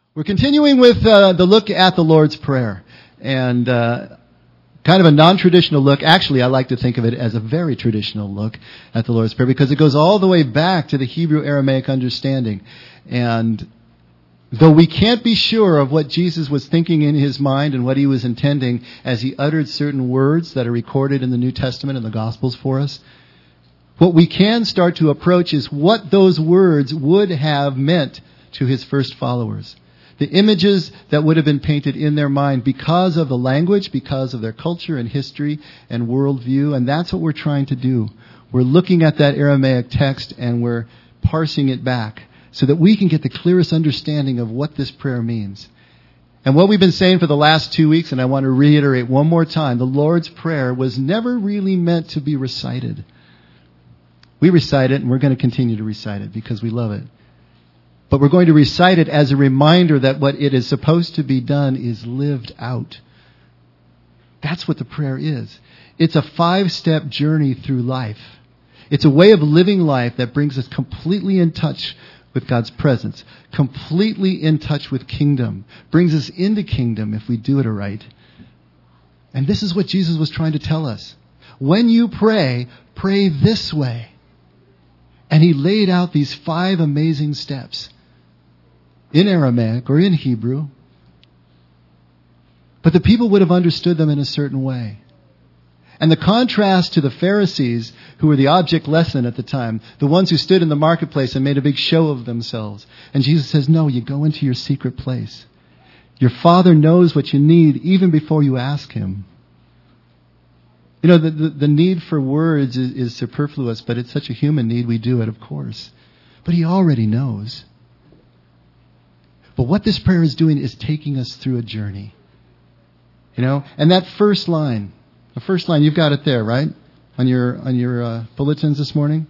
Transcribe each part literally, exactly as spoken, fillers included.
We're continuing with uh, the look at the Lord's Prayer, and uh, kind of a non-traditional look. Actually, I like to think of it as a very traditional look at the Lord's Prayer because it goes all the way back to the Hebrew Aramaic understanding. And though we can't be sure of what Jesus was thinking in his mind and what he was intending as he uttered certain words that are recorded in the New Testament and the Gospels for us, what we can start to approach is what those words would have meant to his first followers. The images that would have been painted in their mind because of the language, because of their culture and history and worldview. And that's what we're trying to do. We're looking at that Aramaic text and we're parsing it back so that we can get the clearest understanding of what this prayer means. And what we've been saying for the last two weeks, and I want to reiterate one more time, the Lord's Prayer was never really meant to be recited. We recite it and we're going to continue to recite it because we love it. But we're going to recite it as a reminder that what it is supposed to be done is lived out. That's what the prayer is. It's a five-step journey through life. It's a way of living life that brings us completely in touch with God's presence, completely in touch with kingdom, brings us into kingdom if we do it right. And this is what Jesus was trying to tell us. When you pray, pray this way. And he laid out these five amazing steps in Aramaic or in Hebrew. But the people would have understood them in a certain way. And the contrast to the Pharisees, who were the object lesson at the time, the ones who stood in the marketplace and made a big show of themselves. And Jesus says, no, you go into your secret place. Your Father knows what you need even before you ask him. You know, the, the, the need for words is, is superfluous, but it's such a human need, we do it, of course. But he already knows. But what this prayer is doing is taking us through a journey. You know, and that first line, the first line, you've got it there, right? On your on your uh, bulletins this morning.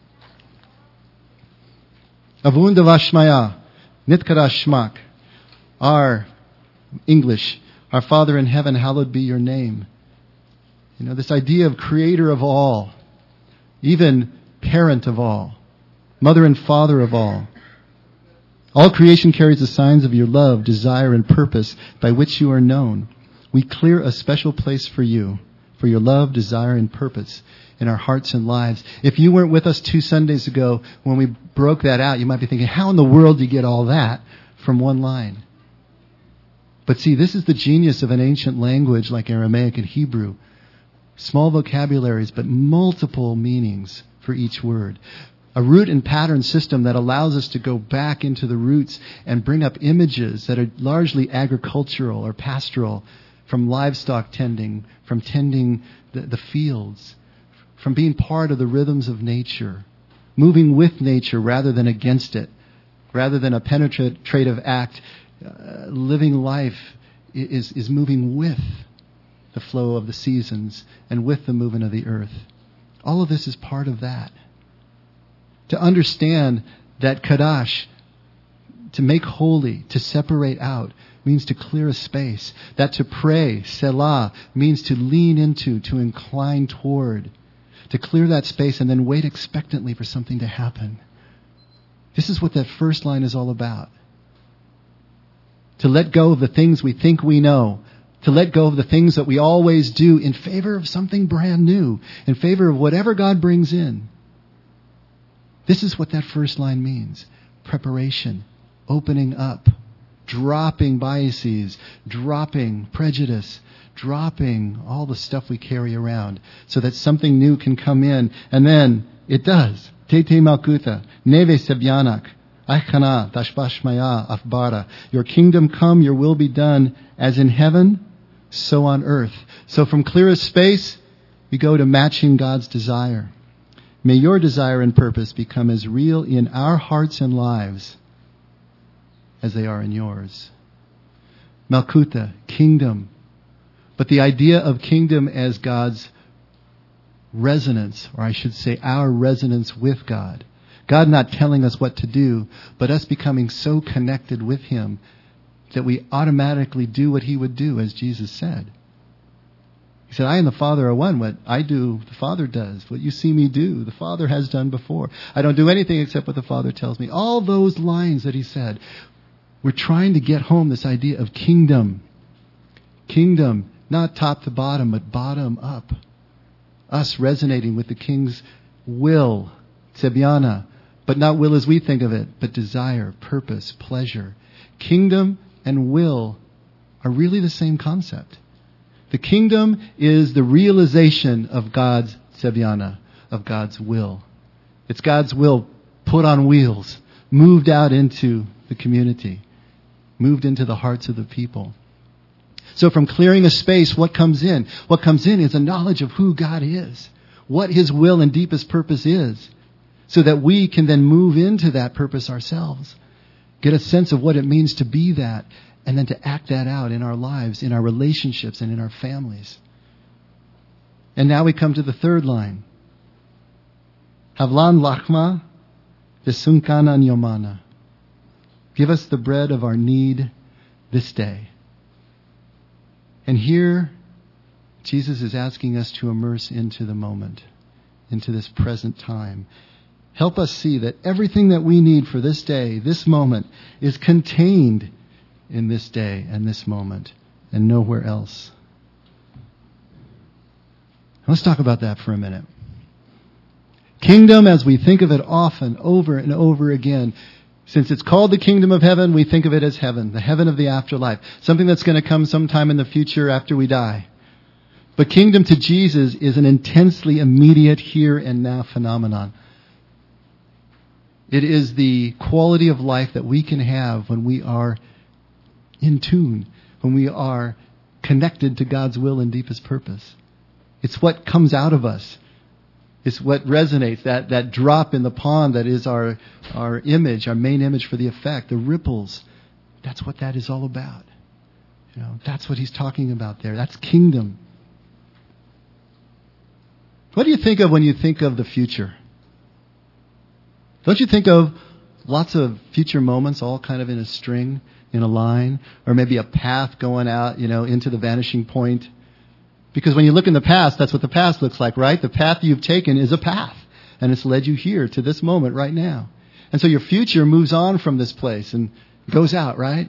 Avun devashmaya, nitkara shmak. Our, English, our Father in heaven, hallowed be your name. You know, this idea of creator of all, even parent of all, mother and father of all. All creation carries the signs of your love, desire, and purpose by which you are known. We clear a special place for you, for your love, desire, and purpose in our hearts and lives. If you weren't with us two Sundays ago when we broke that out, you might be thinking, how in the world do you get all that from one line? But see, this is the genius of an ancient language like Aramaic and Hebrew. Small vocabularies, but multiple meanings for each word. A root and pattern system that allows us to go back into the roots and bring up images that are largely agricultural or pastoral, from livestock tending, from tending the, the fields, from being part of the rhythms of nature, moving with nature rather than against it, rather than a penetrative act. Uh, living life is, is moving with the flow of the seasons and with the movement of the earth. All of this is part of that. To understand that Kadash, to make holy, to separate out, means to clear a space. That to pray, Selah, means to lean into, to incline toward, to clear that space and then wait expectantly for something to happen. This is what that first line is all about. To let go of the things we think we know, to let go of the things that we always do in favor of something brand new, in favor of whatever God brings in. This is what that first line means. Preparation, opening up, dropping biases, dropping prejudice, dropping all the stuff we carry around so that something new can come in. And then it does. Tete Malkuta, Neve Sebyanak, Aichana, Tashbashmaya, Afbara. Your kingdom come, your will be done, as in heaven, so on earth. So from clearest space, we go to matching God's desire. May your desire and purpose become as real in our hearts and lives as they are in yours. Malkuta, kingdom. But the idea of kingdom as God's resonance, or I should say our resonance with God. God not telling us what to do, but us becoming so connected with him that we automatically do what he would do, as Jesus said. He said, I and the Father are one. What I do, the Father does. What you see me do, the Father has done before. I don't do anything except what the Father tells me. All those lines that he said, We're trying to get home this idea of kingdom. Kingdom, not top to bottom, but bottom up. Us resonating with the King's will, tsebiana, but not will as we think of it, but desire, purpose, pleasure. Kingdom and will are really the same concept. The kingdom is the realization of God's tsebiana, of God's will. It's God's will put on wheels, moved out into the community, moved into the hearts of the people. So from clearing a space, what comes in? What comes in is a knowledge of who God is, what His will and deepest purpose is, so that we can then move into that purpose ourselves, get a sense of what it means to be that, and then to act that out in our lives, in our relationships, and in our families. And now we come to the third line. Havlan lachma v'sunkana yomana. Give us the bread of our need this day. And here, Jesus is asking us to immerse into the moment, into this present time. Help us see that everything that we need for this day, this moment, is contained in this day and this moment and nowhere else. Let's talk about that for a minute. Kingdom, as we think of it often, over and over again, since it's called the kingdom of heaven, we think of it as heaven, the heaven of the afterlife, something that's going to come sometime in the future after we die. But kingdom to Jesus is an intensely immediate here and now phenomenon. It is the quality of life that we can have when we are in tune, when we are connected to God's will and deepest purpose. It's what comes out of us. It's what resonates, that, that drop in the pond that is our, our image, our main image for the effect, the ripples. That's what that is all about. You know, that's what he's talking about there. That's kingdom. What do you think of when you think of the future? Don't you think of lots of future moments all kind of in a string, in a line, or maybe a path going out, you know, into the vanishing point? Because when you look in the past, that's what the past looks like, right? The path you've taken is a path, and it's led you here to this moment right now. And so your future moves on from this place and goes out, right?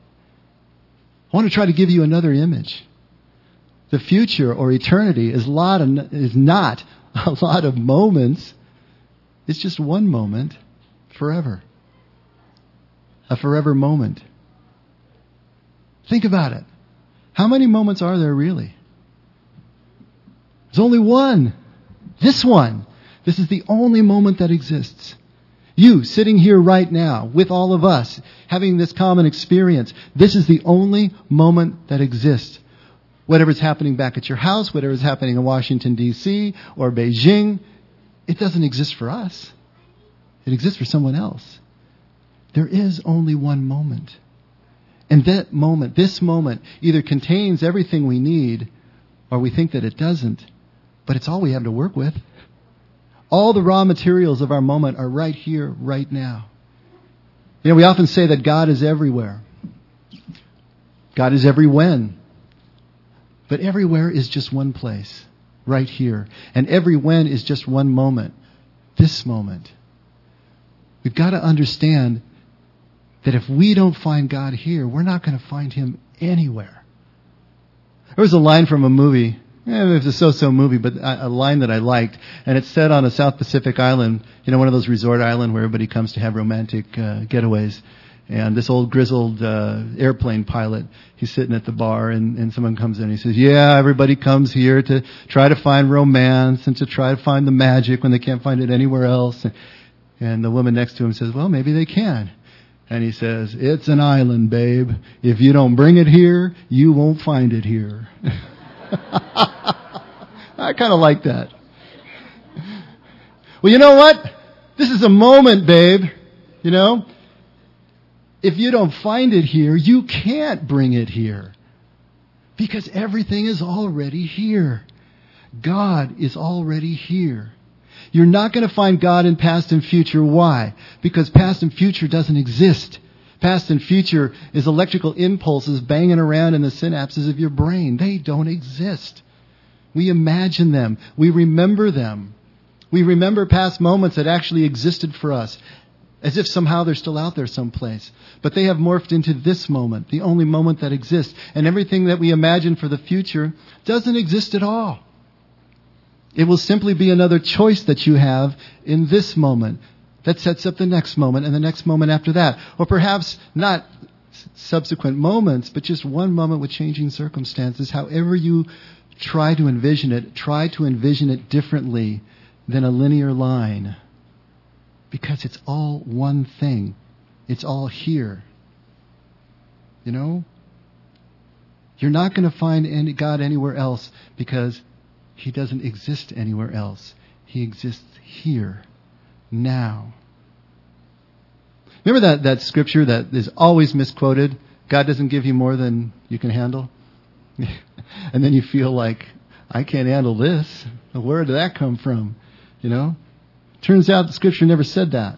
I want to try to give you another image. The future or eternity is, a lot of, is not a lot of moments. It's just one moment forever. A forever moment. Think about it. How many moments are there really? There's only one. This one. This is the only moment that exists. You sitting here right now with all of us having this common experience. This is the only moment that exists. Whatever's happening back at your house, whatever's happening in Washington, D C or Beijing, it doesn't exist for us. It exists for someone else. There is only one moment. And that moment, this moment, either contains everything we need or we think that it doesn't. But it's all we have to work with. All the raw materials of our moment are right here, right now. You know, we often say that God is everywhere. God is every when. But everywhere is just one place, right here. And every when is just one moment, this moment. We've got to understand that if we don't find God here, we're not going to find Him anywhere. There was a line from a movie. Eh, it was a so-so movie, but a line that I liked. And it's set on a South Pacific island, you know, one of those resort islands where everybody comes to have romantic uh, getaways. And this old grizzled uh, airplane pilot, he's sitting at the bar, and, and someone comes in and he says, yeah, everybody comes here to try to find romance and to try to find the magic when they can't find it anywhere else. And the woman next to him says, well, maybe they can. And he says, it's an island, babe. If you don't bring it here, you won't find it here. I kind of like that. Well, you know what? This is a moment, babe. You know? If you don't find it here, you can't bring it here. Because everything is already here. God is already here. You're not going to find God in past and future. Why? Because past and future doesn't exist. Past and future is electrical impulses banging around in the synapses of your brain. They don't exist. We imagine them. We remember them. We remember past moments that actually existed for us. as if somehow they're still out there someplace. But they have morphed into this moment, the only moment that exists. And everything that we imagine for the future doesn't exist at all. It will simply be another choice that you have in this moment that sets up the next moment and the next moment after that. Or perhaps not subsequent moments, but just one moment with changing circumstances. However you try to envision it, try to envision it differently than a linear line. Because it's all one thing. It's all here. You know? You're not going to find any God anywhere else because He doesn't exist anywhere else. He exists here, now. Remember that, that scripture that is always misquoted? God doesn't give you more than you can handle? And then you feel like, I can't handle this. Where did that come from? You know? Turns out the scripture never said that.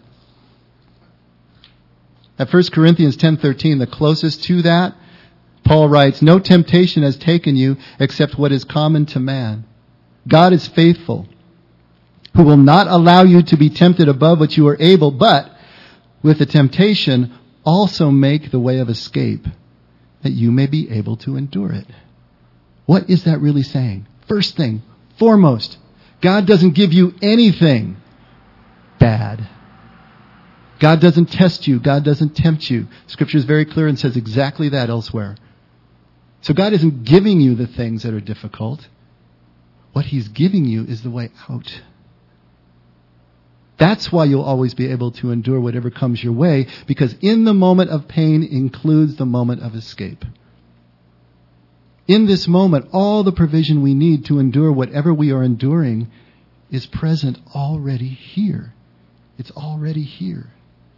At First Corinthians ten thirteen, the closest to that, Paul writes, "No temptation has taken you except what is common to man. God is faithful, who will not allow you to be tempted above what you are able, but with the temptation also make the way of escape, that you may be able to endure it." What is that really saying? First thing, foremost, God doesn't give you anything bad. God doesn't test you. God doesn't tempt you. Scripture is very clear and says exactly that elsewhere. So God isn't giving you the things that are difficult. What He's giving you is the way out. That's why you'll always be able to endure whatever comes your way, because in the moment of pain includes the moment of escape. In this moment, all the provision we need to endure whatever we are enduring is present already here. It's already here.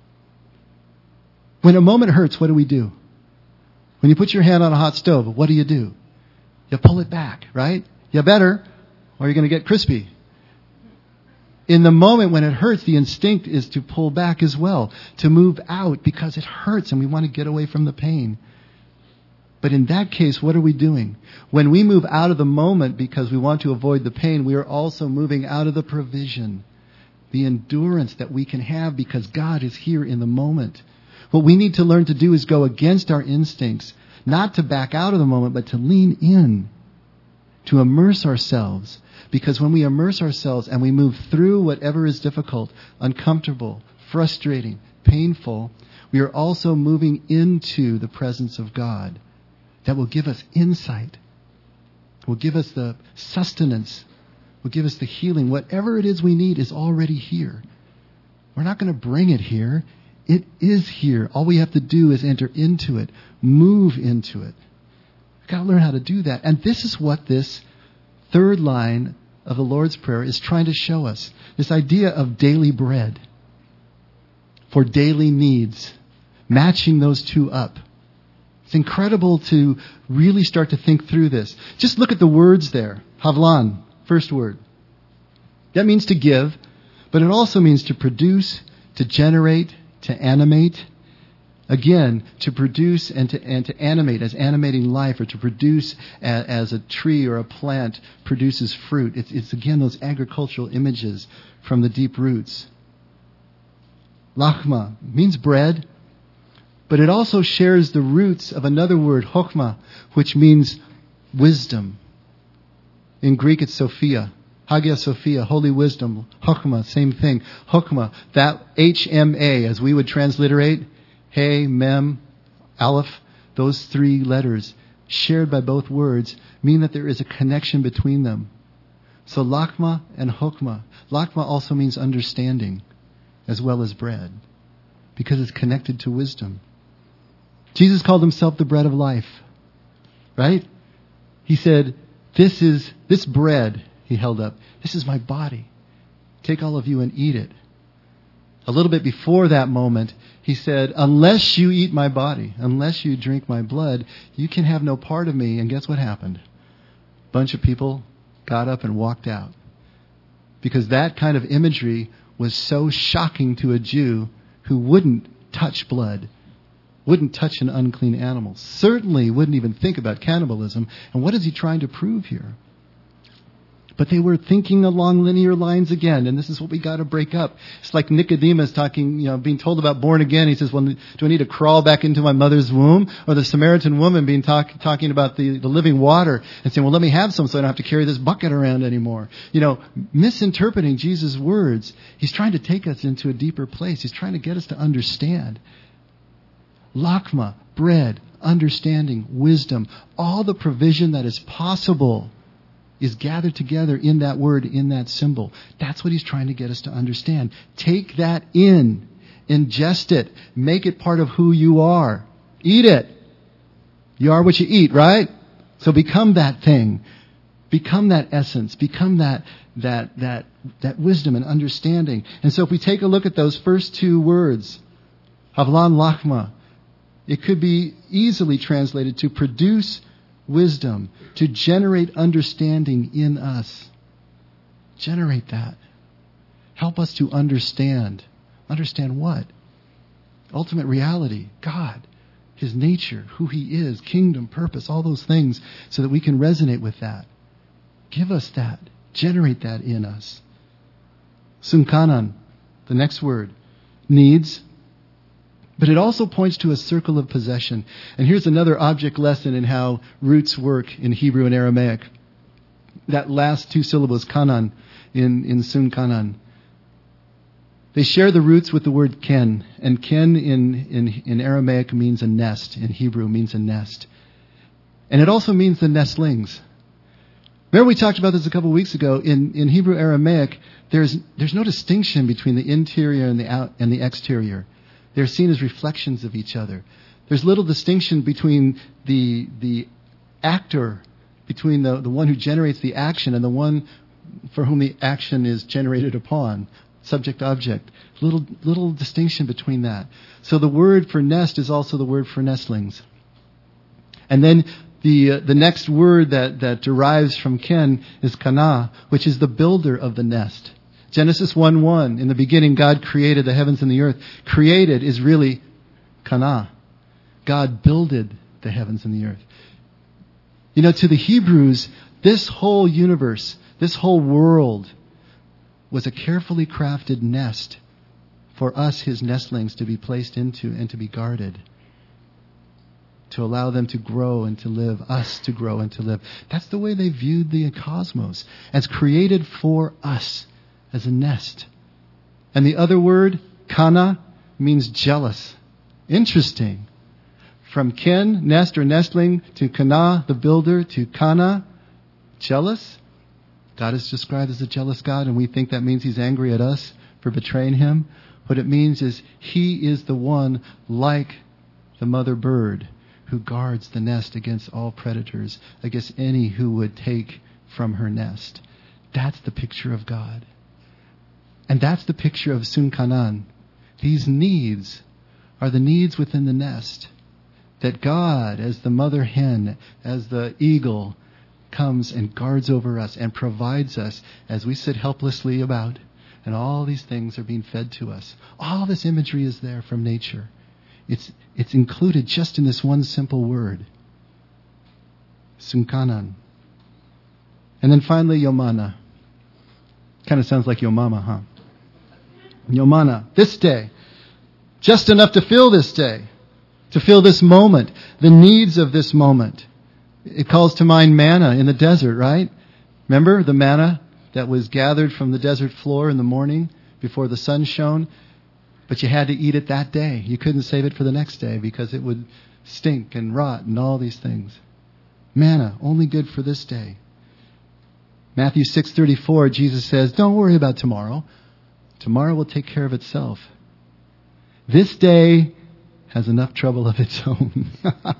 When a moment hurts, what do we do? When you put your hand on a hot stove, what do you do? You pull it back, right? You better, or you're going to get crispy. In the moment when it hurts, the instinct is to pull back as well, to move out because it hurts and we want to get away from the pain. But in that case, what are we doing? When we move out of the moment because we want to avoid the pain, we are also moving out of the provision, the endurance that we can have because God is here in the moment. What we need to learn to do is go against our instincts, not to back out of the moment, but to lean in, to immerse ourselves. Because when we immerse ourselves and we move through whatever is difficult, uncomfortable, frustrating, painful, we are also moving into the presence of God that will give us insight, will give us the sustenance, will give us the healing. Whatever it is we need is already here. We're not going to bring it here. It is here. All we have to do is enter into it, move into it. We've got to learn how to do that. And this is what this third line of the Lord's Prayer is trying to show us. This idea of daily bread for daily needs, matching those two up. It's incredible to really start to think through this. Just look at the words there. Havlan, first word. That means to give, but it also means to produce, to generate, to animate. Again, to produce and to, and to animate as animating life, or to produce as, as a tree or a plant produces fruit. It's, it's again those agricultural images from the deep roots. Lachma means bread, but it also shares the roots of another word, chokmah, which means wisdom. In Greek, it's Sophia. Hagia Sophia, holy wisdom. Chokmah, same thing. Chokmah, that H M A, as we would transliterate, He, Mem, Aleph, those three letters, shared by both words, mean that there is a connection between them. So Lachma and Chokmah. Lachma also means understanding, as well as bread, because it's connected to wisdom. Jesus called himself the bread of life, right? He said, this is, this bread, he held up, this is my body. Take all of you and eat it. A little bit before that moment, he said, unless you eat my body, unless you drink my blood, you can have no part of me. And guess what happened? A bunch of people got up and walked out. Because that kind of imagery was so shocking to a Jew who wouldn't touch blood, wouldn't touch an unclean animal, certainly wouldn't even think about cannibalism. And what is he trying to prove here? But they were thinking along linear lines again, and this is what we got to break up. It's like Nicodemus talking, you know, being told about born again. He says, well, do I need to crawl back into my mother's womb? Or the Samaritan woman being talk, talking about the, the living water and saying, well, let me have some so I don't have to carry this bucket around anymore. You know, misinterpreting Jesus' words. He's trying to take us into a deeper place. He's trying to get us to understand. Lakma, bread, understanding, wisdom, all the provision that is possible is gathered together in that word, in that symbol. That's what he's trying to get us to understand. Take that in. Ingest it. Make it part of who you are. Eat it. You are what you eat, right? So become that thing. Become that essence. Become that, that, that, that wisdom and understanding. And so if we take a look at those first two words, Havlan Lakma, it could be easily translated to produce wisdom, to generate understanding in us. Generate that. Help us to understand. Understand what? Ultimate reality, God, His nature, who He is, kingdom, purpose, all those things, so that we can resonate with that. Give us that. Generate that in us. Sunkanan, the next word, needs. But it also points to a circle of possession. And here's another object lesson in how roots work in Hebrew and Aramaic. That last two syllables, kanan, in, in Sunkanan. They share the roots with the word ken. And ken in, in, in Aramaic means a nest. In Hebrew means a nest. And it also means the nestlings. Remember we talked about this a couple of weeks ago. In, in Hebrew Aramaic, there's, there's no distinction between the interior and the out, and the exterior. They're seen as reflections of each other. There's little distinction between the the actor, between the, the one who generates the action and the one for whom the action is generated upon, subject-object. Little little distinction between that. So the word for nest is also the word for nestlings. And then the uh, the next word that, that derives from ken is kana, which is the builder of the nest. Genesis one one, in the beginning God created the heavens and the earth. Created is really kana. God builded the heavens and the earth. You know, to the Hebrews, this whole universe, this whole world was a carefully crafted nest for us, His nestlings, to be placed into and to be guarded. To allow them to grow and to live, us to grow and to live. That's the way they viewed the cosmos, as created for us. As a nest. And the other word, kana, means jealous. Interesting. From ken, nest or nestling, to kana, the builder, to kana, jealous. God is described as a jealous God, and we think that means He's angry at us for betraying Him. What it means is He is the one, like the mother bird, who guards the nest against all predators, against any who would take from her nest. That's the picture of God. And that's the picture of Sunkanan. These needs are the needs within the nest. That God, as the mother hen, as the eagle, comes and guards over us and provides us as we sit helplessly about. And all these things are being fed to us. All this imagery is there from nature. It's, it's included just in this one simple word. Sunkanan. And then finally, Yomana. Kind of sounds like your mama, huh? Yomana, this day. Just enough to fill this day. To fill this moment. The needs of this moment. It calls to mind manna in the desert, right? Remember the manna that was gathered from the desert floor in the morning before the sun shone? But you had to eat it that day. You couldn't save it for the next day because it would stink and rot and all these things. Manna, only good for this day. Matthew six thirty-four, Jesus says, don't worry about tomorrow. Tomorrow will take care of itself. This day has enough trouble of its own.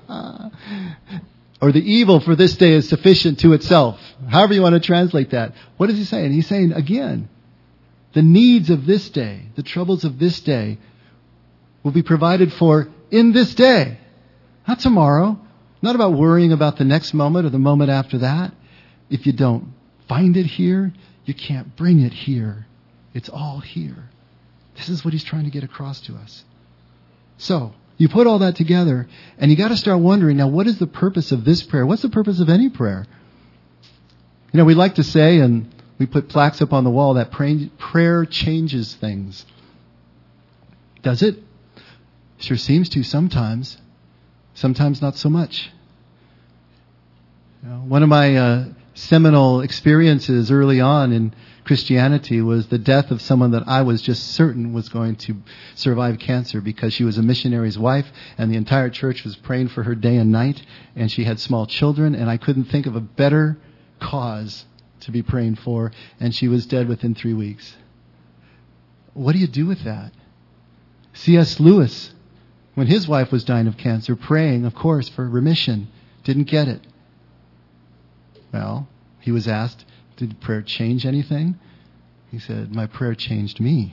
Or the evil for this day is sufficient to itself. However you want to translate that. What is he saying? He's saying, again, the needs of this day, the troubles of this day, will be provided for in this day. Not tomorrow. Not about worrying about the next moment or the moment after that. If you don't find it here, you can't bring it here. It's all here. This is what he's trying to get across to us. So, you put all that together, and you got to start wondering, now what is the purpose of this prayer? What's the purpose of any prayer? You know, we like to say, and we put plaques up on the wall, that pray, prayer changes things. Does it? Sure seems to sometimes. Sometimes not so much. You know, one of my uh, seminal experiences early on in Christianity was the death of someone that I was just certain was going to survive cancer, because she was a missionary's wife and the entire church was praying for her day and night, and she had small children, and I couldn't think of a better cause to be praying for, and she was dead within three weeks. What do you do with that? C S Lewis, when his wife was dying of cancer, praying, of course, for remission, didn't get it. Well, he was asked, did prayer change anything? He said, my prayer changed me.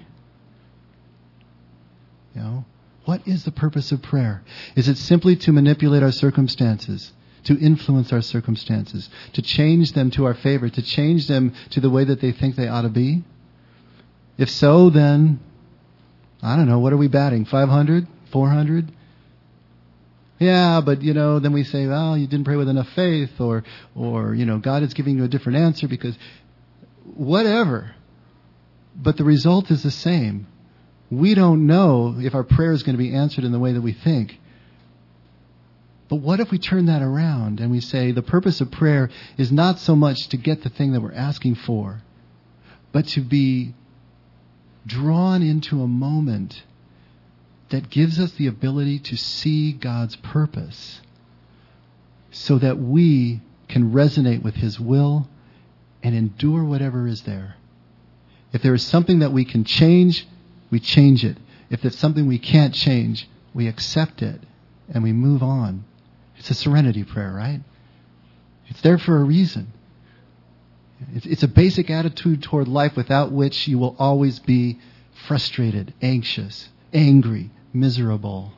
You know, what is the purpose of prayer? Is it simply to manipulate our circumstances, to influence our circumstances, to change them to our favor, to change them to the way that they think they ought to be? If so, then, I don't know, what are we batting? five hundred? four hundred? Yeah, but, you know, then we say, well, you didn't pray with enough faith, or, or, you know, God is giving you a different answer because whatever. But the result is the same. We don't know if our prayer is going to be answered in the way that we think. But what if we turn that around and we say the purpose of prayer is not so much to get the thing that we're asking for, but to be drawn into a moment that gives us the ability to see God's purpose so that we can resonate with His will and endure whatever is there. If there is something that we can change, we change it. If there's something we can't change, we accept it and we move on. It's a serenity prayer, right? It's there for a reason. It's, it's a basic attitude toward life without which you will always be frustrated, anxious, angry, miserable.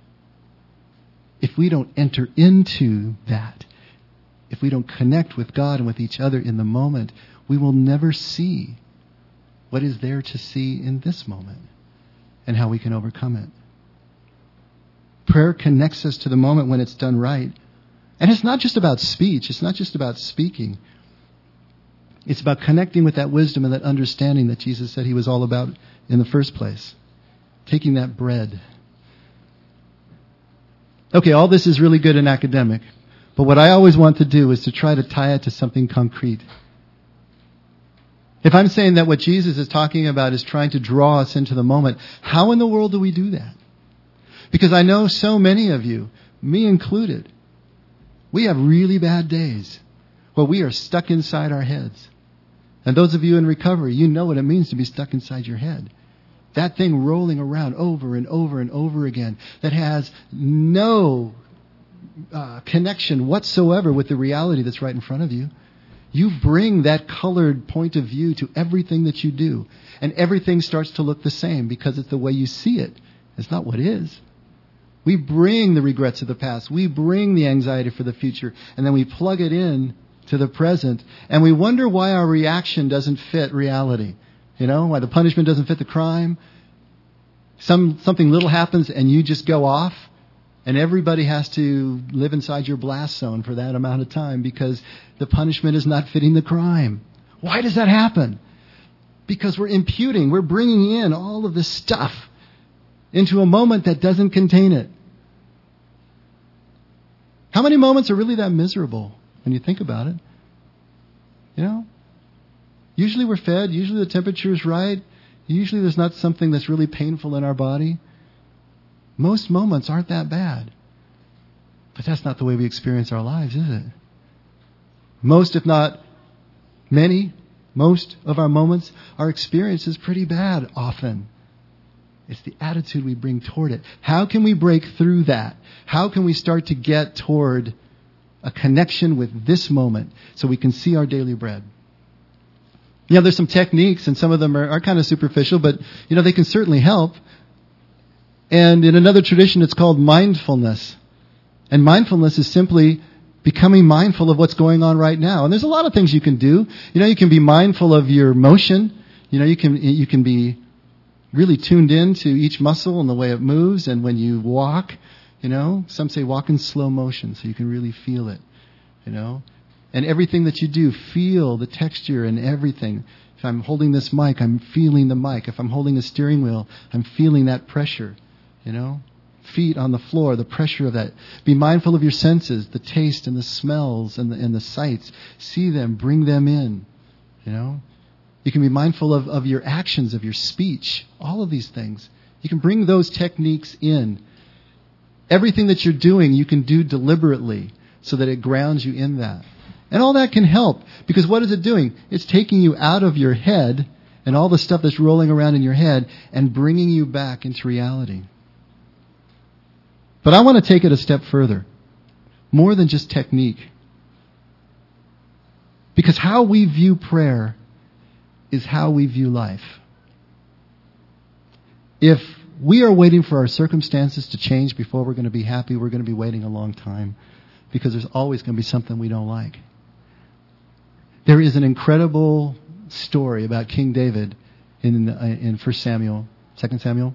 If we don't enter into that, if we don't connect with God and with each other in the moment, we will never see what is there to see in this moment and how we can overcome it. Prayer connects us to the moment when it's done right. And it's not just about speech. It's not just about speaking. It's about connecting with that wisdom and that understanding that Jesus said He was all about in the first place. Taking that bread. Okay, all this is really good and academic. But what I always want to do is to try to tie it to something concrete. If I'm saying that what Jesus is talking about is trying to draw us into the moment, how in the world do we do that? Because I know so many of you, me included, we have really bad days where we are stuck inside our heads. And those of you in recovery, you know what it means to be stuck inside your head. That thing rolling around over and over and over again that has no uh, connection whatsoever with the reality that's right in front of you. You bring that colored point of view to everything that you do. And everything starts to look the same because it's the way you see it. It's not what is. We bring the regrets of the past. We bring the anxiety for the future. And then we plug it in to the present. And we wonder why our reaction doesn't fit reality. You know, why the punishment doesn't fit the crime. Some Something little happens and you just go off. And everybody has to live inside your blast zone for that amount of time because the punishment is not fitting the crime. Why does that happen? Because we're imputing, we're bringing in all of this stuff into a moment that doesn't contain it. How many moments are really that miserable when you think about it? You know? Usually we're fed, usually the temperature is right, usually there's not something that's really painful in our body. Most moments aren't that bad. But that's not the way we experience our lives, is it? Most, if not many, most of our moments, our experience is pretty bad often. It's the attitude we bring toward it. How can we break through that? How can we start to get toward a connection with this moment so we can see our daily bread? You know, there's some techniques, and some of them are, are kind of superficial, but, you know, they can certainly help. And in another tradition, it's called mindfulness. And mindfulness is simply becoming mindful of what's going on right now. And there's a lot of things you can do. You know, you can be mindful of your motion. You know, you can you can be really tuned in to each muscle and the way it moves. And when you walk, you know, some say walk in slow motion so you can really feel it. You know, And everything that you do, feel the texture and everything. If I'm holding this mic, I'm feeling the mic. If I'm holding a steering wheel, I'm feeling that pressure, you know? Feet on the floor, the pressure of that. Be mindful of your senses, the taste and the smells and the, and the sights. See them, bring them in, you know? You can be mindful of, of your actions, of your speech, all of these things. You can bring those techniques in. Everything that you're doing, you can do deliberately so that it grounds you in that. And all that can help, because what is it doing? It's taking you out of your head and all the stuff that's rolling around in your head and bringing you back into reality. But I want to take it a step further. More than just technique. Because how we view prayer is how we view life. If we are waiting for our circumstances to change before we're going to be happy, we're going to be waiting a long time. Because there's always going to be something we don't like. There is an incredible story about King David in uh, in First Samuel, Second Samuel.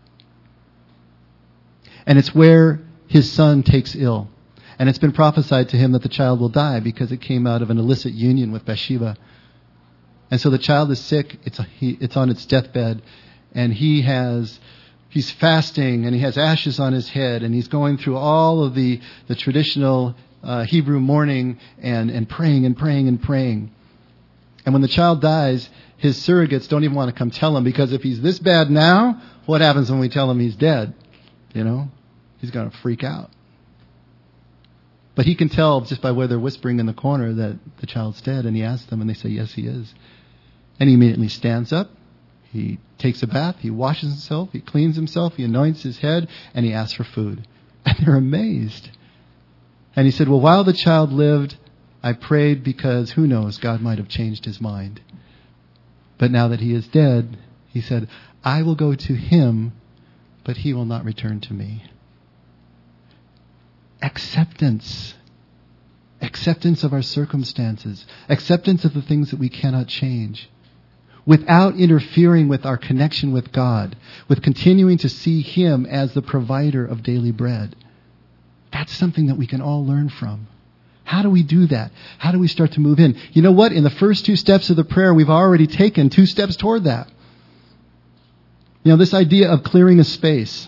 And it's where his son takes ill. And it's been prophesied to him that the child will die because it came out of an illicit union with Bathsheba. And so the child is sick. It's a, he, it's on its deathbed. And he has, he's fasting and he has ashes on his head. And he's going through all of the, the traditional uh, Hebrew mourning and, and praying and praying and praying. And when the child dies, his surrogates don't even want to come tell him, because if he's this bad now, what happens when we tell him he's dead? You know, he's going to freak out. But he can tell just by where they're whispering in the corner that the child's dead, and he asks them, and they say, yes, he is. And he immediately stands up, he takes a bath, he washes himself, he cleans himself, he anoints his head, and he asks for food. And they're amazed. And he said, well, while the child lived, I prayed because, who knows, God might have changed his mind. But now that he is dead, he said, I will go to him, but he will not return to me. Acceptance. Acceptance of our circumstances. Acceptance of the things that we cannot change. Without interfering with our connection with God. With continuing to see him as the provider of daily bread. That's something that we can all learn from. How do we do that? How do we start to move in? You know what? In the first two steps of the prayer, we've already taken two steps toward that. You know, this idea of clearing a space.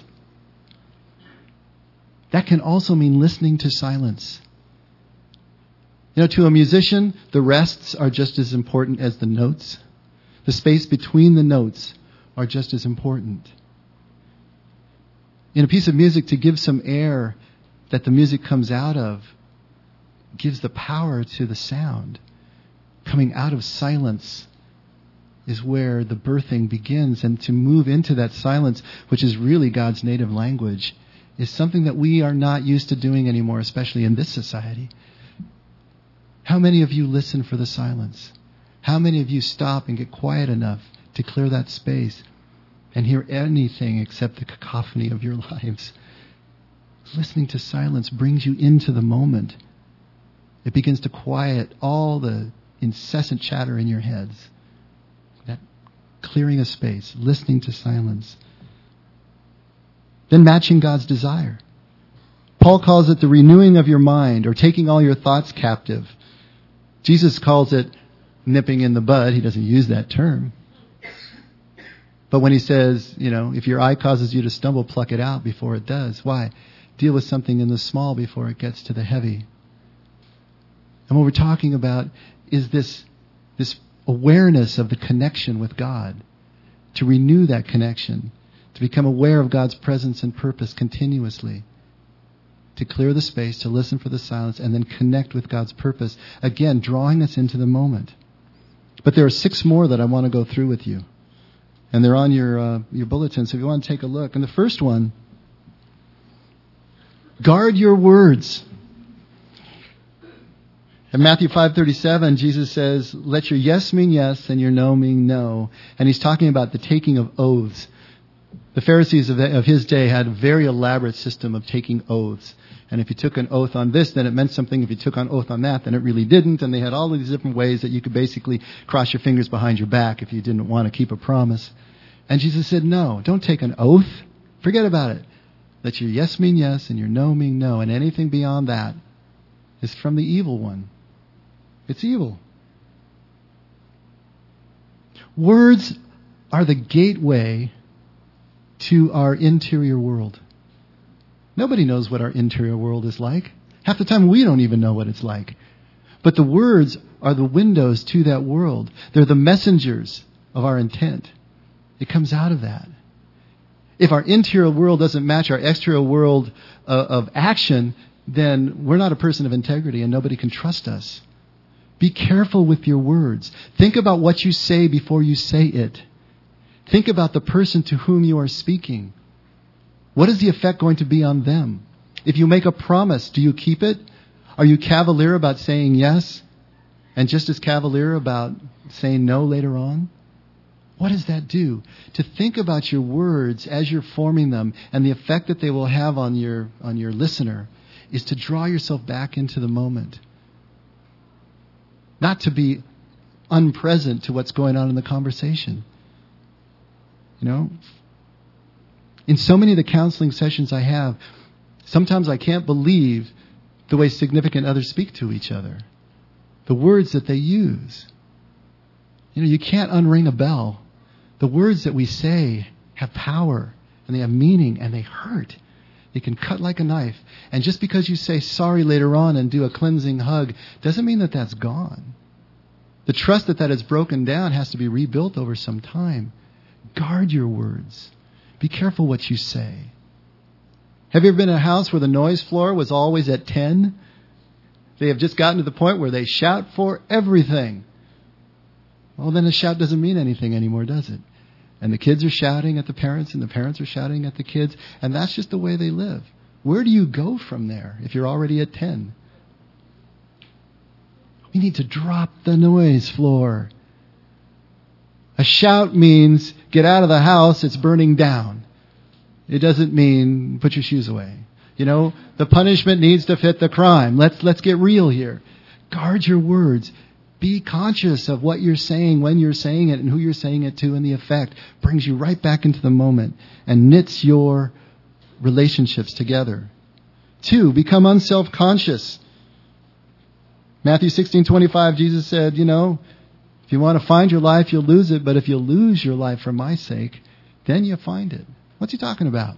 That can also mean listening to silence. You know, to a musician, the rests are just as important as the notes. The space between the notes are just as important. In a piece of music, to give some air that the music comes out of gives the power to the sound. Coming out of silence is where the birthing begins. And to move into that silence, which is really God's native language, is something that we are not used to doing anymore, especially in this society. How many of you listen for the silence? How many of you stop and get quiet enough to clear that space and hear anything except the cacophony of your lives? Listening to silence brings you into the moment. It begins to quiet all the incessant chatter in your heads. That clearing a space, listening to silence. Then matching God's desire. Paul calls it the renewing of your mind, or taking all your thoughts captive. Jesus calls it nipping in the bud. He doesn't use that term. But when he says, you know, if your eye causes you to stumble, pluck it out before it does. Why? Deal with something in the small before it gets to the heavy. And what we're talking about is this, this awareness of the connection with God. To renew that connection. To become aware of God's presence and purpose continuously. To clear the space, to listen for the silence, and then connect with God's purpose. Again, drawing us into the moment. But there are six more that I want to go through with you. And they're on your uh, your bulletin, so if you want to take a look. And the first one, guard your words. In Matthew five thirty-seven, Jesus says, let your yes mean yes and your no mean no. And he's talking about the taking of oaths. The Pharisees of, the, of his day had a very elaborate system of taking oaths. And if you took an oath on this, then it meant something. If you took an oath on that, then it really didn't. And they had all of these different ways that you could basically cross your fingers behind your back if you didn't want to keep a promise. And Jesus said, no, don't take an oath. Forget about it. Let your yes mean yes and your no mean no. And anything beyond that is from the evil one. It's evil. Words are the gateway to our interior world. Nobody knows what our interior world is like. Half the time we don't even know what it's like. But the words are the windows to that world. They're the messengers of our intent. It comes out of that. If our interior world doesn't match our exterior world uh, of action, then we're not a person of integrity and nobody can trust us. Be careful with your words. Think about what you say before you say it. Think about the person to whom you are speaking. What is the effect going to be on them? If you make a promise, do you keep it? Are you cavalier about saying yes and just as cavalier about saying no later on? What does that do? To think about your words as you're forming them and the effect that they will have on your on your listener is to draw yourself back into the moment. Not to be unpresent to what's going on in the conversation. You know? In so many of the counseling sessions I have, sometimes I can't believe the way significant others speak to each other. The words that they use. You know, you can't unring a bell. The words that we say have power and they have meaning and they hurt. They can cut like a knife. And just because you say sorry later on and do a cleansing hug doesn't mean that that's gone. The trust that that is broken down has to be rebuilt over some time. Guard your words. Be careful what you say. Have you ever been in a house where the noise floor was always at ten? They have just gotten to the point where they shout for everything. Well, then a shout doesn't mean anything anymore, does it? And the kids are shouting at the parents, and the parents are shouting at the kids, and that's just the way they live. Where do you go from there if you're already at ten? We need to drop the noise floor. A shout means get out of the house, it's burning down. It doesn't mean put your shoes away. You know, the punishment needs to fit the crime. Let's let's get real here. Guard your words. Be conscious of what you're saying, when you're saying it, and who you're saying it to, and the effect brings you right back into the moment and knits your relationships together. Two, become unself-conscious. Matthew sixteen twenty-five, Jesus said, you know, if you want to find your life, you'll lose it, but if you lose your life for my sake, then you find it. What's he talking about?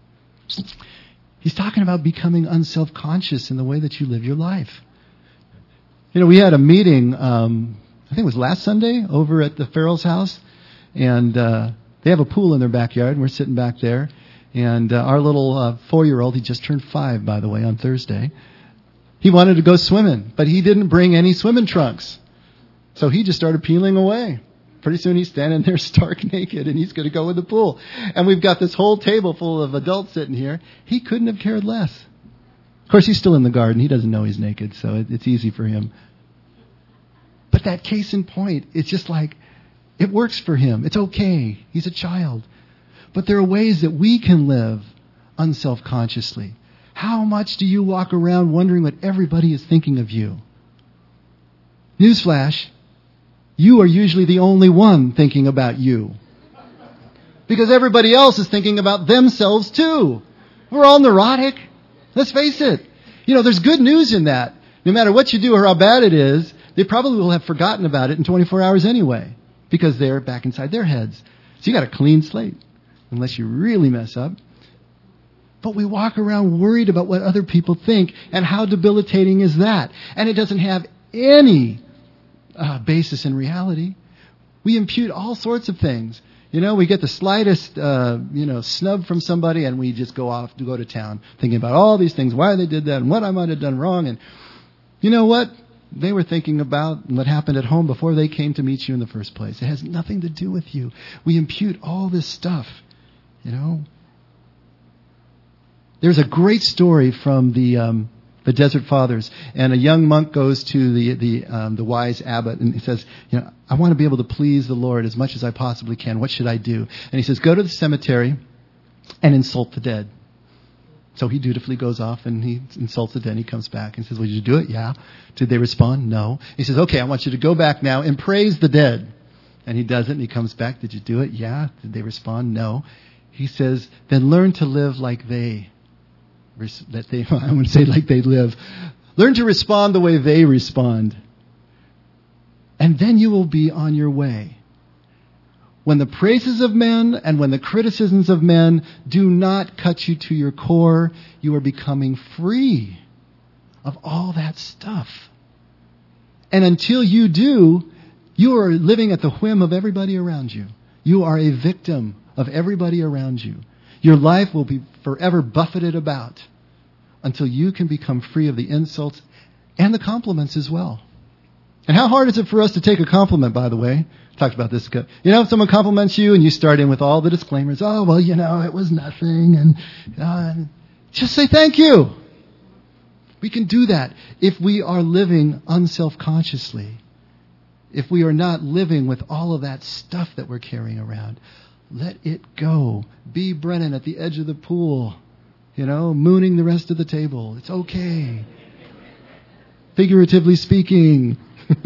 He's talking about becoming unself-conscious in the way that you live your life. You know, we had a meeting, um, I think it was last Sunday, over at the Farrell's house. And uh, they have a pool in their backyard, and we're sitting back there. And uh, our little uh, four-year-old, he just turned five, by the way, on Thursday. He wanted to go swimming, but he didn't bring any swimming trunks. So he just started peeling away. Pretty soon he's standing there stark naked, and he's going to go in the pool. And we've got this whole table full of adults sitting here. He couldn't have cared less. Of course, he's still in the garden. He doesn't know he's naked, so it, it's easy for him. But that case in point, it's just like, it works for him. It's okay. He's a child. But there are ways that we can live unself-consciously. How much do you walk around wondering what everybody is thinking of you? Newsflash, you are usually the only one thinking about you. Because everybody else is thinking about themselves too. We're all neurotic. Let's face it. You know, there's good news in that. No matter what you do or how bad it is, they probably will have forgotten about it in twenty-four hours anyway. Because they're back inside their heads. So you got a clean slate. Unless you really mess up. But we walk around worried about what other people think. And how debilitating is that? And it doesn't have any uh, basis in reality. We impute all sorts of things. You know, we get the slightest, uh, you know, snub from somebody and we just go off to go to town thinking about all these things, why they did that and what I might have done wrong. And you know what? They were thinking about what happened at home before they came to meet you in the first place. It has nothing to do with you. We impute all this stuff, you know. There's a great story from the um, the Desert Fathers, and a young monk goes to the the um, the wise abbot, and he says, you know, I want to be able to please the Lord as much as I possibly can. What should I do? And he says, go to the cemetery and insult the dead. So he dutifully goes off and he insults the dead. And he comes back and says, well, did you do it? Yeah. Did they respond? No. He says, okay, I want you to go back now and praise the dead. And he does it, and he comes back. Did you do it? Yeah. Did they respond? No. He says, then learn to live like they. That they, I wouldn't say like they live. Learn to respond the way they respond. And then you will be on your way. When the praises of men and when the criticisms of men do not cut you to your core, you are becoming free of all that stuff. And until you do, you are living at the whim of everybody around you. You are a victim of everybody around you. Your life will be forever buffeted about until you can become free of the insults and the compliments as well. And how hard is it for us to take a compliment, by the way? Talked about this. You know, if someone compliments you and you start in with all the disclaimers, oh, well, you know, it was nothing. And uh, just say thank you. We can do that if we are living unself-consciously. If we are not living with all of that stuff that we're carrying around. Let it go. Be Brennan at the edge of the pool, you know, mooning the rest of the table. It's okay. Figuratively speaking.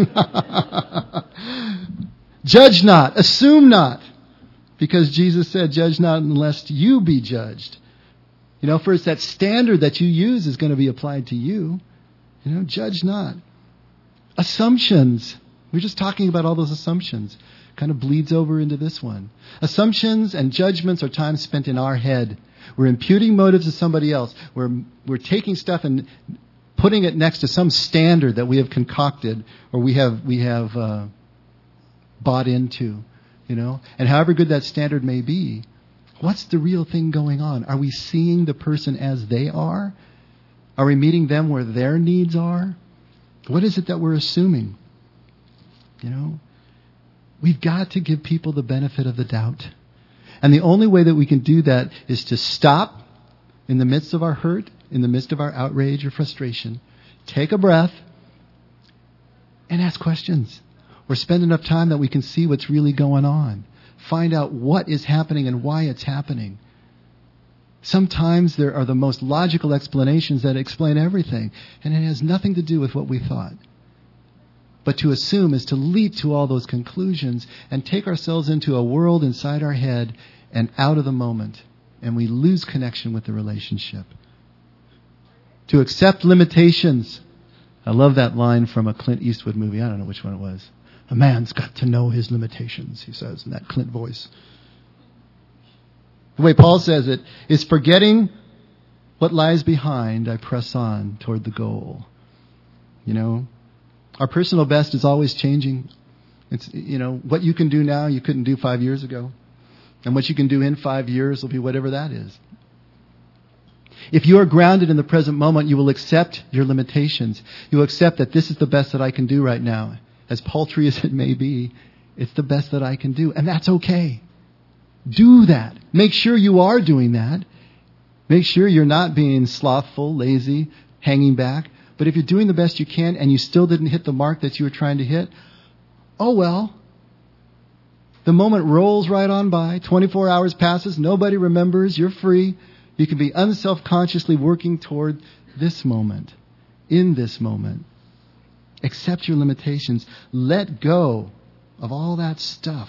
Judge not, assume not, because Jesus said, judge not unless you be judged. You know, first that standard that you use is going to be applied to you. You know, judge not. Assumptions. We're just talking about all those assumptions. Kind of bleeds over into this one. Assumptions and judgments are time spent in our head. We're imputing motives to somebody else. We're we're taking stuff and putting it next to some standard that we have concocted or we have we have uh, bought into, you know. And however good that standard may be, what's the real thing going on? Are we seeing the person as they are? Are we meeting them where their needs are? What is it that we're assuming? You know, we've got to give people the benefit of the doubt. And the only way that we can do that is to stop in the midst of our hurt, in the midst of our outrage or frustration, take a breath, and ask questions. Or spend enough time that we can see what's really going on. Find out what is happening and why it's happening. Sometimes there are the most logical explanations that explain everything, and it has nothing to do with what we thought. But to assume is to leap to all those conclusions and take ourselves into a world inside our head and out of the moment. And we lose connection with the relationship. To accept limitations. I love that line from a Clint Eastwood movie. I don't know which one it was. A man's got to know his limitations, he says in that Clint voice. The way Paul says it is forgetting what lies behind, I press on toward the goal. You know, our personal best is always changing. It's, you know, what you can do now, you couldn't do five years ago. And what you can do in five years will be whatever that is. If you are grounded in the present moment, you will accept your limitations. You will accept that this is the best that I can do right now. As paltry as it may be, it's the best that I can do. And that's okay. Do that. Make sure you are doing that. Make sure you're not being slothful, lazy, hanging back. But if you're doing the best you can and you still didn't hit the mark that you were trying to hit, oh well. The moment rolls right on by. twenty-four hours passes. Nobody remembers. You're free. You can be unselfconsciously working toward this moment. In this moment. Accept your limitations. Let go of all that stuff.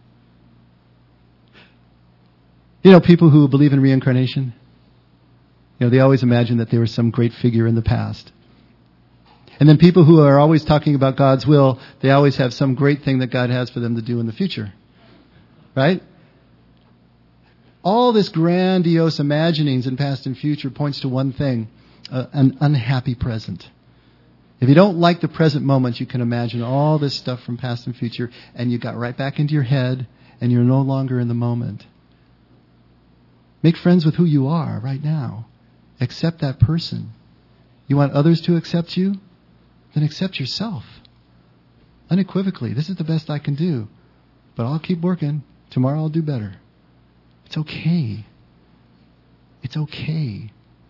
You know, people who believe in reincarnation, you know, they always imagine that there was some great figure in the past. And then people who are always talking about God's will, they always have some great thing that God has for them to do in the future. Right? All this grandiose imaginings in past and future points to one thing, uh, an unhappy present. If you don't like the present moment, you can imagine all this stuff from past and future, and you got right back into your head, and you're no longer in the moment. Make friends with who you are right now. Accept that person. You want others to accept you? Then accept yourself. Unequivocally, this is the best I can do. But I'll keep working. Tomorrow I'll do better. It's okay. It's okay.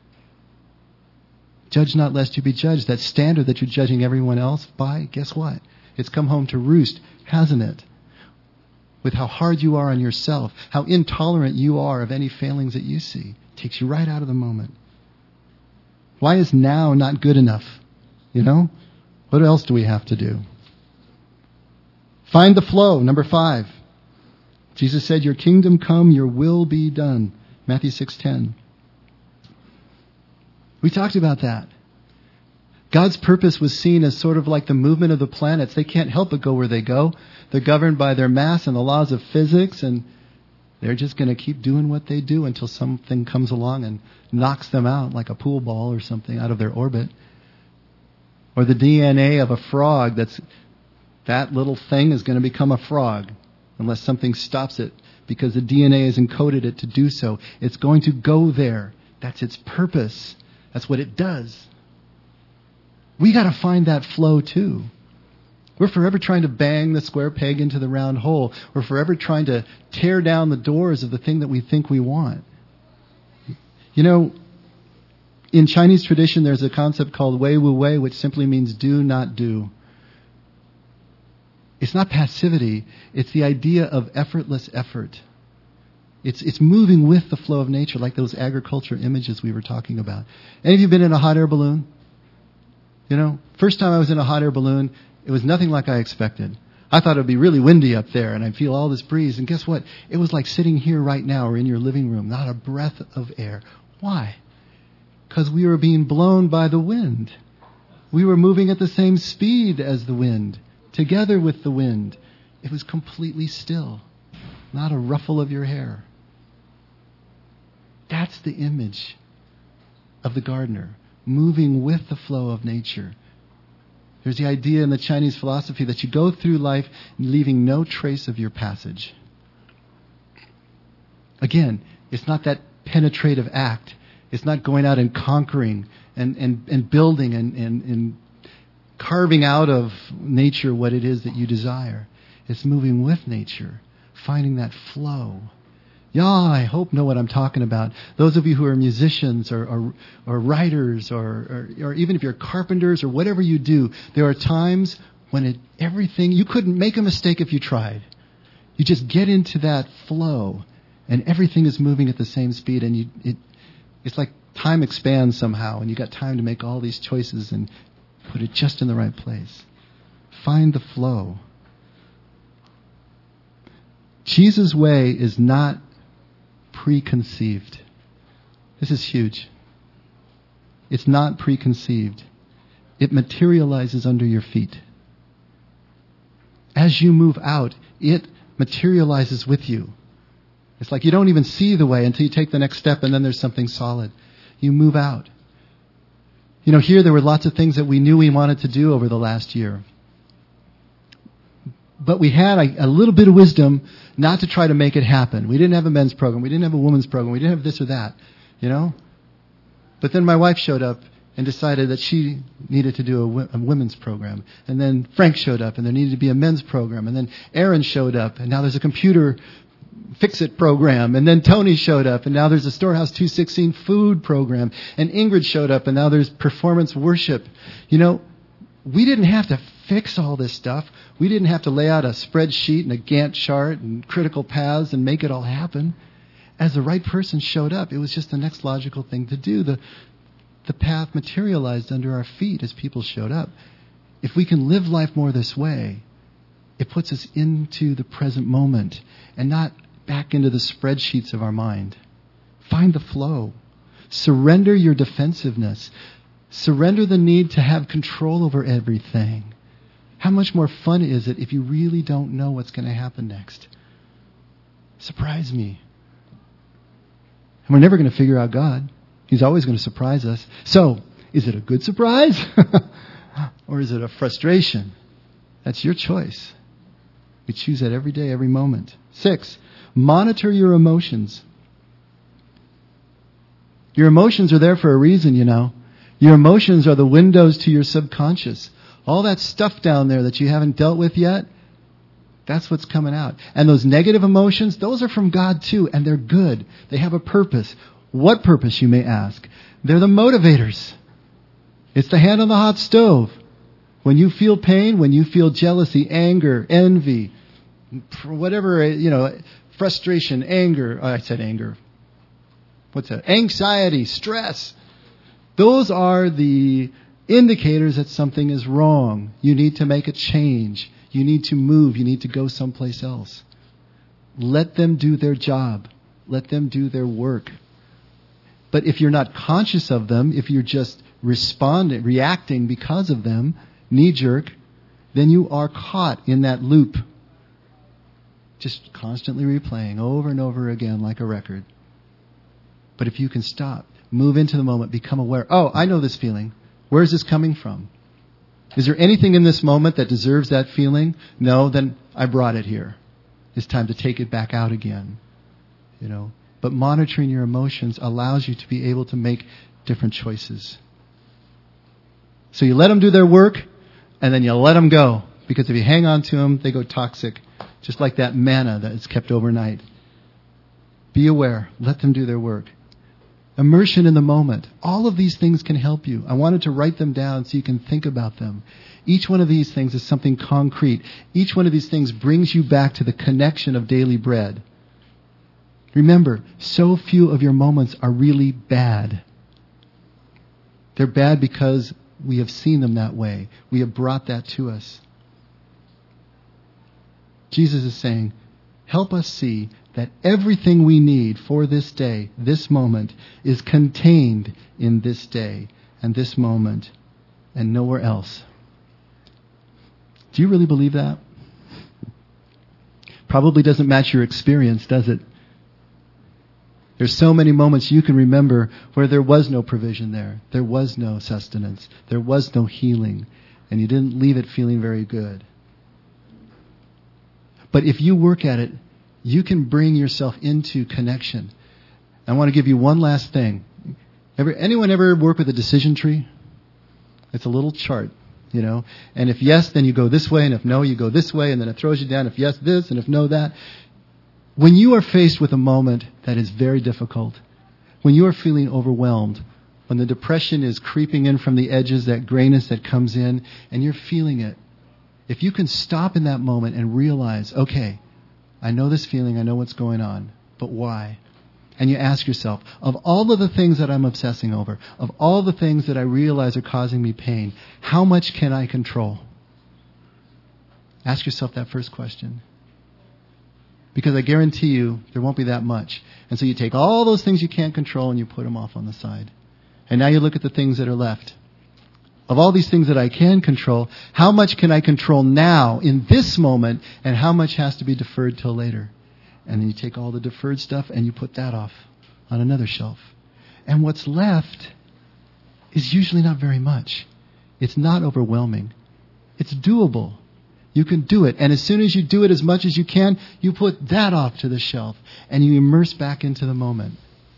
Judge not lest you be judged. That standard that you're judging everyone else by, guess what? It's come home to roost, hasn't it? With how hard you are on yourself, how intolerant you are of any failings that you see. It takes you right out of the moment. Why is now not good enough? You know? What else do we have to do? Find the flow. Number five. Jesus said, your kingdom come, your will be done. Matthew six ten. We talked about that. God's purpose was seen as sort of like the movement of the planets. They can't help but go where they go. They're governed by their mass and the laws of physics, and they're just going to keep doing what they do until something comes along and knocks them out, like a pool ball or something, out of their orbit. Or the D N A of a frog, that's that little thing is going to become a frog unless something stops it, because the D N A has encoded it to do so. It's going to go there. That's its purpose. That's what it does. We got to find that flow too. We're forever trying to bang the square peg into the round hole. We're forever trying to tear down the doors of the thing that we think we want. You know, in Chinese tradition, there's a concept called Wei Wu Wei, which simply means do not do. It's not passivity. It's the idea of effortless effort. It's it's moving with the flow of nature, like those agriculture images we were talking about. Any of you been in a hot air balloon? You know, first time I was in a hot air balloon, it was nothing like I expected. I thought it would be really windy up there, and I'd feel all this breeze. And guess what? It was like sitting here right now or in your living room, not a breath of air. Why? Because we were being blown by the wind. We were moving at the same speed as the wind, together with the wind. It was completely still, not a ruffle of your hair. That's the image of the gardener, moving with the flow of nature. There's the idea in the Chinese philosophy that you go through life leaving no trace of your passage. Again, it's not that penetrative act. It's not going out and conquering and, and, and building and, and, and carving out of nature what it is that you desire. It's moving with nature, finding that flow. Y'all, I hope know what I'm talking about. Those of you who are musicians or or, or writers or, or or even if you're carpenters or whatever you do, there are times when it, everything, you couldn't make a mistake if you tried. You just get into that flow and everything is moving at the same speed, and you it it's like time expands somehow, and you got time to make all these choices and put it just in the right place. Find the flow. Jesus' way is not preconceived. This is huge. It's not preconceived. It materializes under your feet. As you move out, it materializes with you. It's like you don't even see the way until you take the next step, and then there's something solid. You move out. You know, here there were lots of things that we knew we wanted to do over the last year. But we had a, a little bit of wisdom not to try to make it happen. We didn't have a men's program. We didn't have a women's program. We didn't have this or that, you know. But then my wife showed up and decided that she needed to do a, a women's program. And then Frank showed up, and there needed to be a men's program. And then Aaron showed up, and now there's a computer fix-it program. And then Tony showed up, and now there's a Storehouse two sixteen food program. And Ingrid showed up, and now there's performance worship. You know, we didn't have to fix all this stuff. We didn't have to lay out a spreadsheet and a Gantt chart and critical paths and make it all happen. As the right person showed up, it was just the next logical thing to do. The, the path materialized under our feet as people showed up. If we can live life more this way, it puts us into the present moment and not back into the spreadsheets of our mind. Find the flow. Surrender your defensiveness. Surrender the need to have control over everything. How much more fun is it if you really don't know what's going to happen next? Surprise me. And we're never going to figure out God. He's always going to surprise us. So, is it a good surprise? Or is it a frustration? That's your choice. We choose that every day, every moment. Six, monitor your emotions. Your emotions are there for a reason, you know. Your emotions are the windows to your subconscious. All that stuff down there that you haven't dealt with yet, that's what's coming out. And those negative emotions, those are from God too, and they're good. They have a purpose. What purpose, you may ask? They're the motivators. It's the hand on the hot stove. When you feel pain, when you feel jealousy, anger, envy, whatever, you know, frustration, anger, oh, I said anger. What's that? Anxiety, stress. Those are the indicators that something is wrong. You need to make a change. You need to move. You need to go someplace else. Let them do their job. Let them do their work. But if you're not conscious of them, if you're just responding, reacting because of them, knee-jerk, then you are caught in that loop. Just constantly replaying over and over again like a record. But if you can stop, move into the moment, become aware. Oh, I know this feeling. Where is this coming from? Is there anything in this moment that deserves that feeling? No, then I brought it here. It's time to take it back out again. You know, but monitoring your emotions allows you to be able to make different choices. So you let them do their work, and then you let them go. Because if you hang on to them, they go toxic. Just like that manna that is kept overnight. Be aware. Let them do their work. Immersion in the moment. All of these things can help you. I wanted to write them down so you can think about them. Each one of these things is something concrete. Each one of these things brings you back to the connection of daily bread. Remember, so few of your moments are really bad. They're bad because we have seen them that way. We have brought that to us. Jesus is saying, help us see that everything we need for this day, this moment, is contained in this day and this moment and nowhere else. Do you really believe that? Probably doesn't match your experience, does it? There's so many moments you can remember where there was no provision there. There was no sustenance. There was no healing. And you didn't leave it feeling very good. But if you work at it, you can bring yourself into connection. I want to give you one last thing. Ever, anyone ever work with a decision tree? It's a little chart, you know. And if yes, then you go this way. And if no, you go this way. And then it throws you down. If yes, this. And if no, that. When you are faced with a moment that is very difficult, when you are feeling overwhelmed, when the depression is creeping in from the edges, that grayness that comes in, and you're feeling it, if you can stop in that moment and realize, okay, I know this feeling, I know what's going on, but why? And you ask yourself, of all of the things that I'm obsessing over, of all the things that I realize are causing me pain, how much can I control? Ask yourself that first question. Because I guarantee you, there won't be that much. And so you take all those things you can't control and you put them off on the side. And now you look at the things that are left. Of all these things that I can control, how much can I control now in this moment, and how much has to be deferred till later? And then you take all the deferred stuff and you put that off on another shelf. And what's left is usually not very much. It's not overwhelming. It's doable. You can do it. And as soon as you do it as much as you can, you put that off to the shelf and you immerse back into the moment.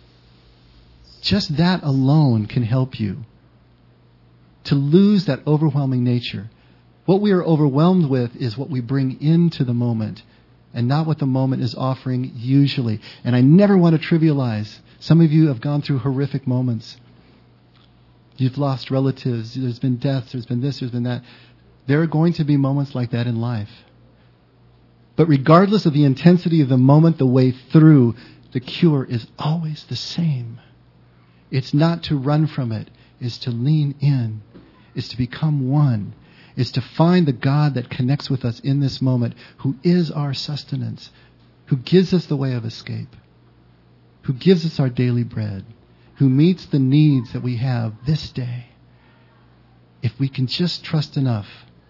Just that alone can help you to lose that overwhelming nature. What we are overwhelmed with is what we bring into the moment and not what the moment is offering usually. And I never want to trivialize. Some of you have gone through horrific moments. You've lost relatives. There's been deaths. There's been this. There's been that. There are going to be moments like that in life. But regardless of the intensity of the moment, the way through, the cure is always the same. It's not to run from it. It's to lean in. Is to become one, is to find the God that connects with us in this moment, who is our sustenance, who gives us the way of escape, who gives us our daily bread, who meets the needs that we have this day. If we can just trust enough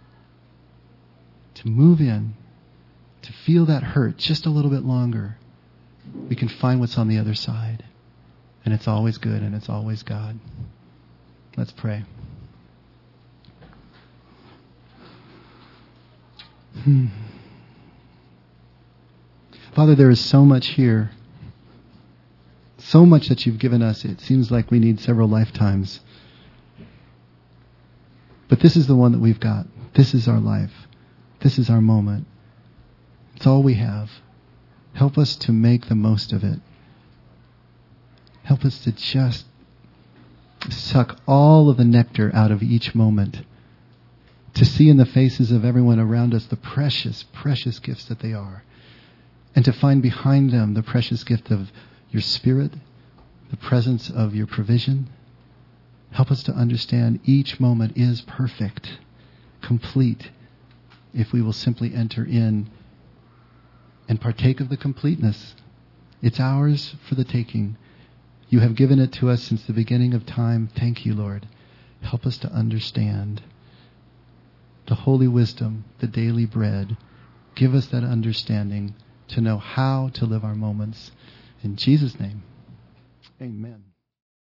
to move in, to feel that hurt just a little bit longer, we can find what's on the other side. And it's always good and it's always God. Let's pray. Hmm. Father, there is so much here. So much that you've given us. It seems like we need several lifetimes. But this is the one that we've got. This is our life. This is our moment. It's all we have. Help us to make the most of it. Help us to just suck all of the nectar out of each moment. To see in the faces of everyone around us the precious, precious gifts that they are. And to find behind them the precious gift of your Spirit, the presence of your provision. Help us to understand each moment is perfect, complete, if we will simply enter in and partake of the completeness. It's ours for the taking. You have given it to us since the beginning of time. Thank you, Lord. Help us to understand the holy wisdom, the daily bread. Give us that understanding to know how to live our moments. In Jesus' name, amen.